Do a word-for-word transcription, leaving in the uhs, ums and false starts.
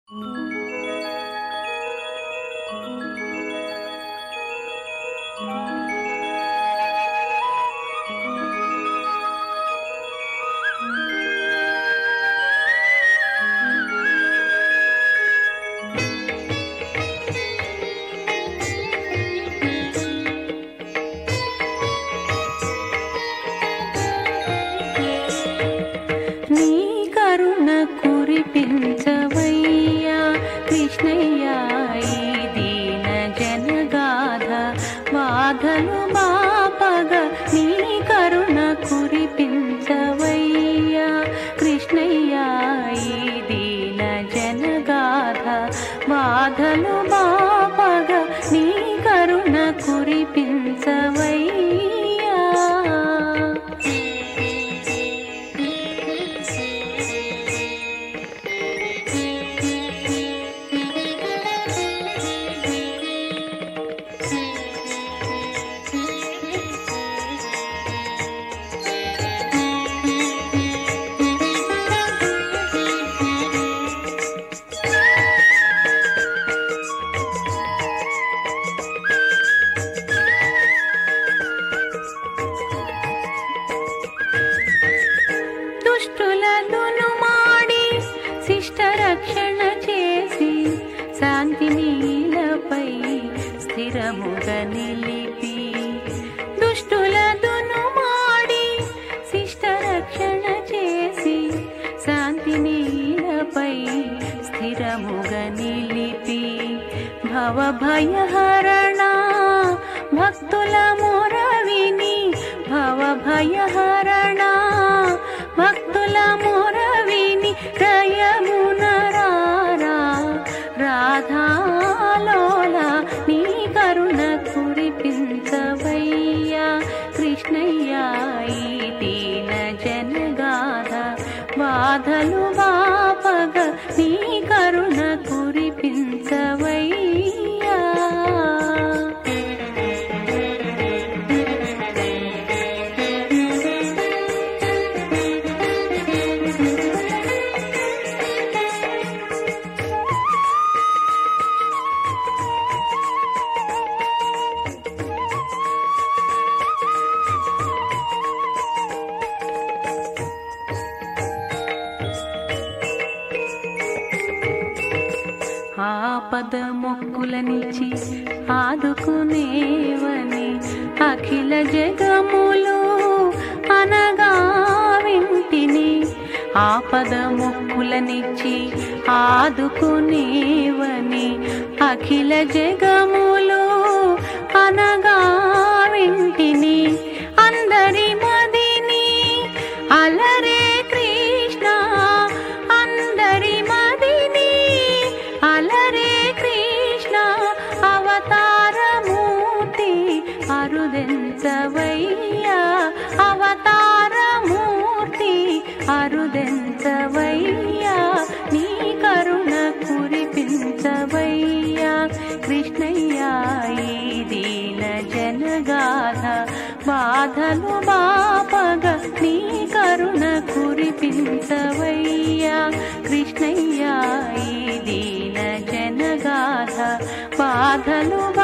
కురిపించవయ్యా కృష్ణయ్య ఈ దీన జనగాధ బాధలు బాపగ నీ కరుణ కురిపించవయ్యా కృష్ణయ్య ఈ దీన జనగాధ బాధలు బాపగ నీ కరుణ కురిపించవయ్యా. దుష్టులను మాడి శిష్ట రక్షణ చేసి శాంతి నీలపై స్థిరముగా నిలిపి దుష్టులను మాడి శిష్ట రక్షణ చేసి శాంతి నీలపై స్థిరముగా నిలిపి భవ భయహరణ భక్తుల మొరవిని భవ భయహరణ భక్తుల మొరవిని రయమున రారా రాధాలోల నీ కరుణ కురిపించవయ్యా కృష్ణయ్య ఈ దీన జనగాధ బాధలు బాపగ నీ కరుణ కురిపించవయ్యా. ఆపద మొక్కులనిచ్చి ఆదుకునేవని అఖిల జగములు అనగా వింటిని ఆపద మొక్కులనిచ్చి ఆదుకునేవని అఖిల జగములు అనగా వింటిని అందరి మదిని అలరే కృష్ణ అందరి మదిని అలరే కృష్ణ అవతారమూర్తి అరుదెంచవయ్యా అవతారమూర్తి అరుదెంచవయ్యా నీ కరుణ కురిపించవయ్యా కృష్ణయ్య ఈ దీన జనగాధ బాధలు బాపగ నీ కరుణ కురిపించవయ్యా కృష్ణయ్య ఈ దీన జనగాధ బాధలు